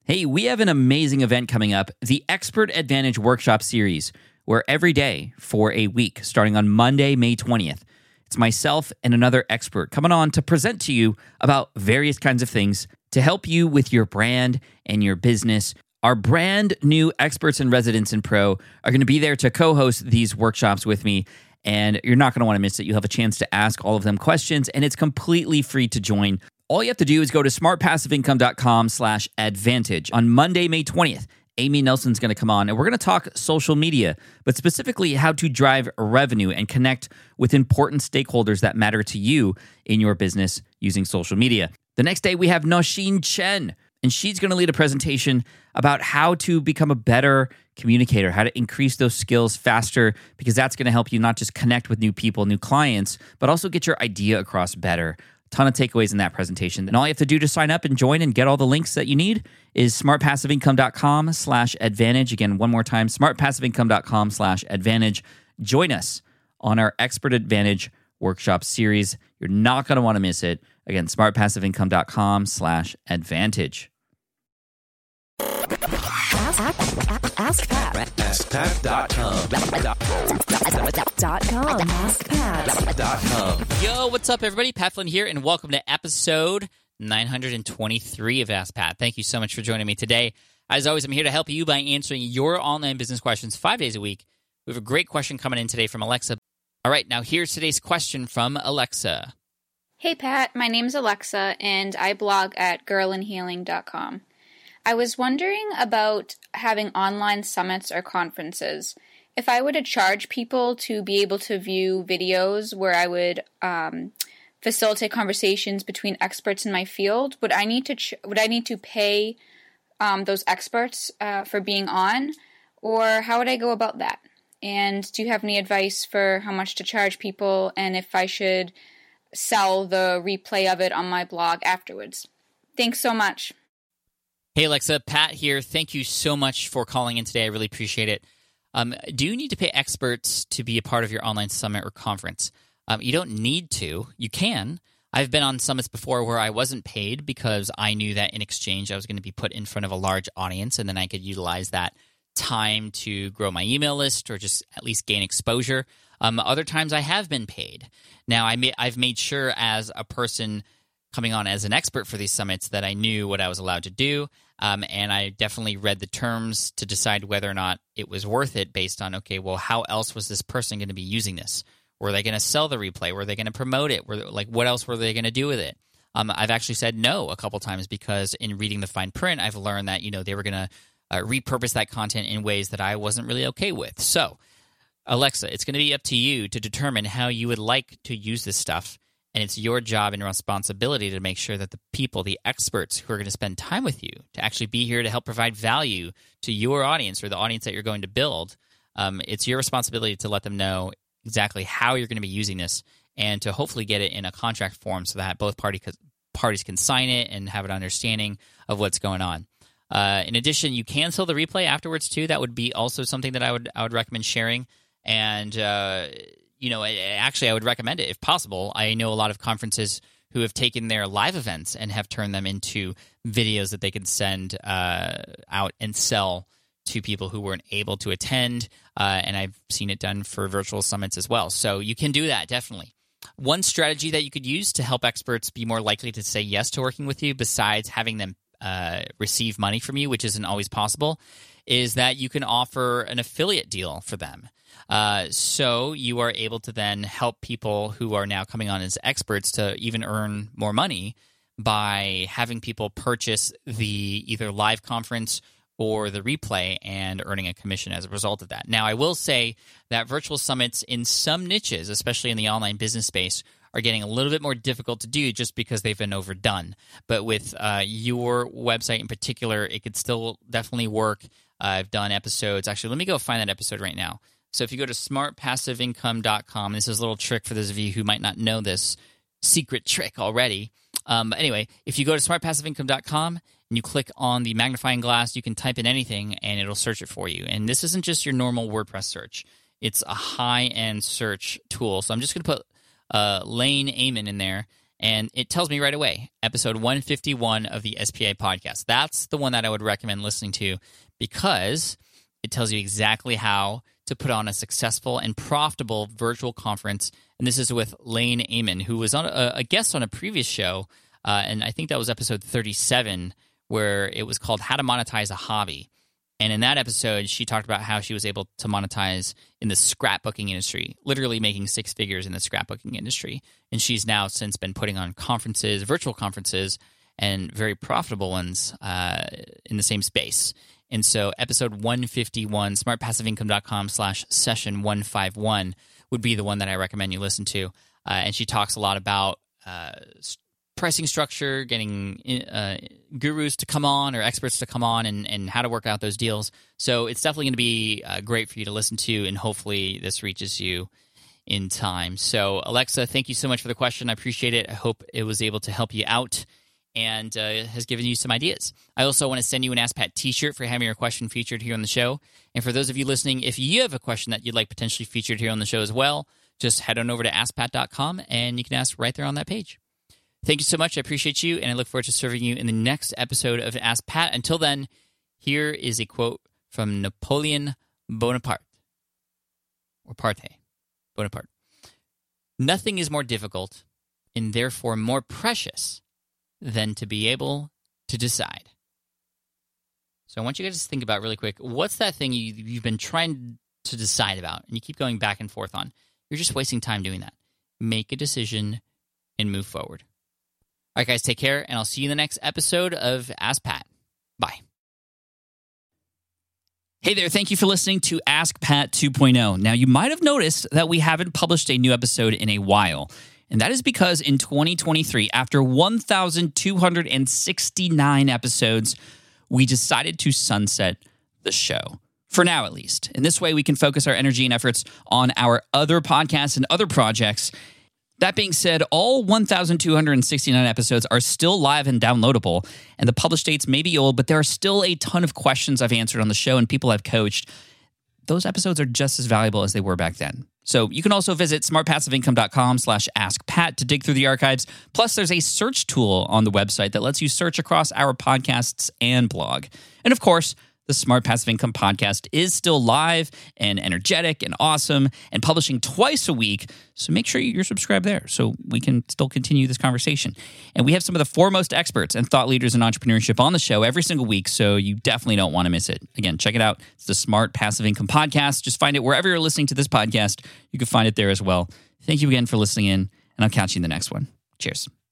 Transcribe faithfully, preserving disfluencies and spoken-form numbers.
Hey, we have an amazing event coming up, the Expert Advantage Workshop Series, where every day for a week, starting on Monday, May twentieth, it's myself and another expert coming on to present to you about various kinds of things to help you with your brand and your business. Our brand new experts and residents in Pro are going to be there to co-host these workshops with me, and you're not going to want to miss it. You'll have a chance to ask all of them questions, and it's completely free to join. All you have to do is go to smartpassiveincome.com slash advantage. On Monday, May twentieth, Amy Nelson's going to come on, and we're going to talk social media, but specifically how to drive revenue and connect with important stakeholders that matter to you in your business using social media. The next day, we have Nosheen Chen, and she's going to lead a presentation about how to become a better communicator, how to increase those skills faster, because that's going to help you not just connect with new people, new clients, but also get your idea across better. Ton of takeaways in that presentation. And all you have to do to sign up and join and get all the links that you need is smartpassiveincome.com slash advantage. Again, one more time, smartpassiveincome.com slash advantage. Join us on our Expert Advantage Workshop Series. You're not going to want to miss it. Again, smartpassiveincome.com slash advantage. Ask, ask, ask Pat. ask pat dot com. Dot com. Ask Pat. Dot com. Yo, what's up, everybody? Pat Flynn here, and welcome to episode nine hundred twenty-three of Ask Pat. Thank you so much for joining me today. As always, I'm here to help you by answering your online business questions five days a week. We have a great question coming in today from Alexa. All right, now here's today's question from Alexa. Hey, Pat. My name's Alexa, and I blog at girl in healing dot com. I was wondering about having online summits or conferences. If I were to charge people to be able to view videos where I would um, facilitate conversations between experts in my field, would I need to ch- would I need to pay um, those experts uh, for being on, or how would I go about that? And do you have any advice for how much to charge people, and if I should sell the replay of it on my blog afterwards? Thanks so much. Hey, Alexa, Pat here. Thank you so much for calling in today. I really appreciate it. Um, do you need to pay experts to be a part of your online summit or conference? Um, you don't need to. You can. I've been on summits before where I wasn't paid because I knew that in exchange I was going to be put in front of a large audience, and then I could utilize that time to grow my email list or just at least gain exposure. Um, other times I have been paid. Now, I may, I've made sure as a person coming on as an expert for these summits that I knew what I was allowed to do, um, and I definitely read the terms to decide whether or not it was worth it based on, okay, well, how else was this person going to be using this? Were they going to sell the replay? Were they going to promote it? Were they, like, what else were they going to do with it? Um, I've actually said no a couple times because in reading the fine print, I've learned that, you know, they were going to uh, repurpose that content in ways that I wasn't really okay with. So, Alexa, it's going to be up to you to determine how you would like to use this stuff. And it's your job and responsibility to make sure that the people, the experts who are going to spend time with you, to actually be here to help provide value to your audience or the audience that you're going to build, um, it's your responsibility to let them know exactly how you're going to be using this and to hopefully get it in a contract form so that both party, parties can sign it and have an understanding of what's going on. Uh, in addition, you can sell the replay afterwards too. That would be also something that I would I would recommend sharing. And uh You know, actually, I would recommend it if possible. I know a lot of conferences who have taken their live events and have turned them into videos that they can send uh, out and sell to people who weren't able to attend. Uh, and I've seen it done for virtual summits as well. So you can do that, definitely. One strategy that you could use to help experts be more likely to say yes to working with you, besides having them uh, receive money from you, which isn't always possible, is that you can offer an affiliate deal for them. Uh, so you are able to then help people who are now coming on as experts to even earn more money by having people purchase the either live conference or the replay and earning a commission as a result of that. Now, I will say that virtual summits in some niches, especially in the online business space, are getting a little bit more difficult to do just because they've been overdone. But with uh, your website in particular, it could still definitely work. Uh, I've done episodes. Actually, let me go find that episode right now. So if you go to smart passive income dot com, this is a little trick for those of you who might not know this secret trick already. Um, but anyway, if you go to smart passive income dot com and you click on the magnifying glass, you can type in anything and it'll search it for you. And this isn't just your normal WordPress search. It's a high-end search tool. So I'm just going to put uh, Lane Amen in there, And it tells me right away, episode one fifty-one of the S P A podcast. That's the one that I would recommend listening to because it tells you exactly how to put on a successful and profitable virtual conference. And this is with Lane Amon, who was on a, a guest on a previous show, uh, and I think that was episode thirty-seven, where it was called How to Monetize a Hobby. And in that episode, she talked about how she was able to monetize in the scrapbooking industry, literally making six figures in the scrapbooking industry. And she's now since been putting on conferences, virtual conferences, and very profitable ones uh, in the same space. And so episode one fifty-one, smartpassiveincome.com slash session one fifty-one would be the one that I recommend you listen to. Uh, and she talks a lot about uh, pricing structure, getting uh, gurus to come on or experts to come on, and, and how to work out those deals. So it's definitely going to be uh, great for you to listen to, and hopefully this reaches you in time. So Alexa, thank you so much for the question. I appreciate it. I hope it was able to help you out and uh, has given you some ideas. I also want to send you an Ask Pat t-shirt for having your question featured here on the show. And for those of you listening, if you have a question that you'd like potentially featured here on the show as well, just head on over to ask pat dot com and you can ask right there on that page. Thank you so much. I appreciate you, and I look forward to serving you in the next episode of Ask Pat. Until then, here is a quote from Napoleon Bonaparte, or Parte, Bonaparte. Nothing is more difficult and therefore more precious than to be able to decide. So I want you guys to think about really quick, what's that thing you, you've been trying to decide about and you keep going back and forth on? You're just wasting time doing that. Make a decision and move forward. All right, guys, take care, and I'll see you in the next episode of Ask Pat. Bye. Hey there, thank you for listening to Ask Pat two point oh. Now, you might have noticed that we haven't published a new episode in a while, and that is because in twenty twenty-three, after one thousand two hundred sixty-nine episodes, we decided to sunset the show. For now, at least. In this way, we can focus our energy and efforts on our other podcasts and other projects. That being said, all one thousand two hundred sixty-nine episodes are still live and downloadable, and the published dates may be old, but there are still a ton of questions I've answered on the show and people I've coached. Those episodes are just as valuable as they were back then. So you can also visit smartpassiveincome.com slash askpat to dig through the archives. Plus, there's a search tool on the website that lets you search across our podcasts and blog. And of course, the Smart Passive Income podcast is still live and energetic and awesome and publishing twice a week. So make sure you're subscribed there so we can still continue this conversation. And we have some of the foremost experts and thought leaders in entrepreneurship on the show every single week, so you definitely don't want to miss it. Again, check it out. It's the Smart Passive Income podcast. Just find it wherever you're listening to this podcast. You can find it there as well. Thank you again for listening in, and I'll catch you in the next one. Cheers.